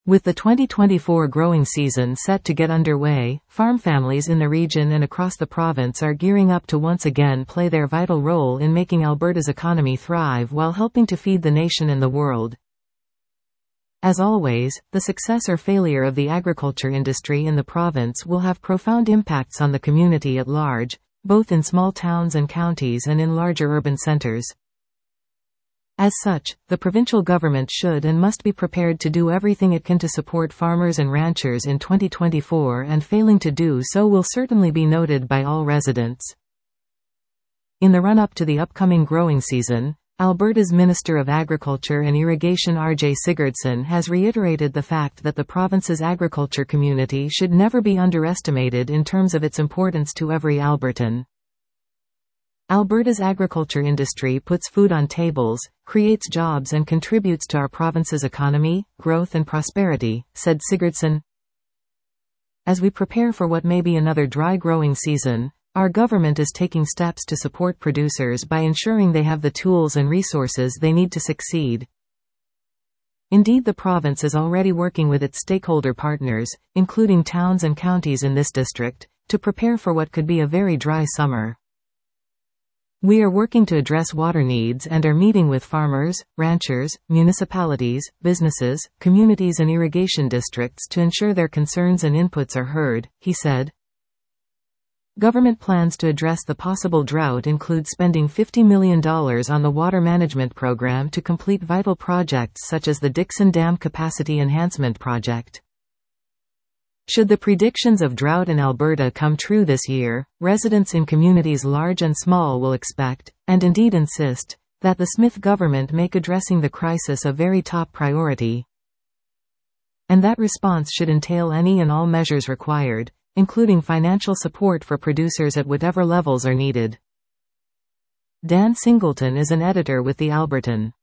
With the 2024 growing season set to get underway, farm families in the region and across the province are gearing up to once again play their vital role in making Alberta's economy thrive while helping to feed the nation and the world. As always, the success or failure of the agriculture industry in the province will have profound impacts on the community at large, both in small towns and counties and in larger urban centres. As such, the provincial government should and must be prepared to do everything it can to support farmers and ranchers in 2024, and failing to do so will certainly be noted by all residents. In the run-up to the upcoming growing season, Alberta's Minister of Agriculture and Irrigation R.J. Sigurdsson has reiterated the fact that the province's agriculture community should never be underestimated in terms of its importance to every Albertan. Alberta's agriculture industry puts food on tables, creates jobs and contributes to our province's economy, growth and prosperity, said Sigurdsson. As we prepare for what may be another dry growing season, our government is taking steps to support producers by ensuring they have the tools and resources they need to succeed. Indeed, the province is already working with its stakeholder partners, including towns and counties in this district, to prepare for what could be a very dry summer. We are working to address water needs and are meeting with farmers, ranchers, municipalities, businesses, communities and irrigation districts to ensure their concerns and inputs are heard, he said. Government plans to address the possible drought include spending $50 million on the water management program to complete vital projects such as the Dixon Dam Capacity Enhancement Project. Should the predictions of drought in Alberta come true this year, residents in communities large and small will expect, and indeed insist, that the Smith government make addressing the crisis a very top priority. And that response should entail any and all measures required, including financial support for producers at whatever levels are needed. Dan Singleton is an editor with The Albertan.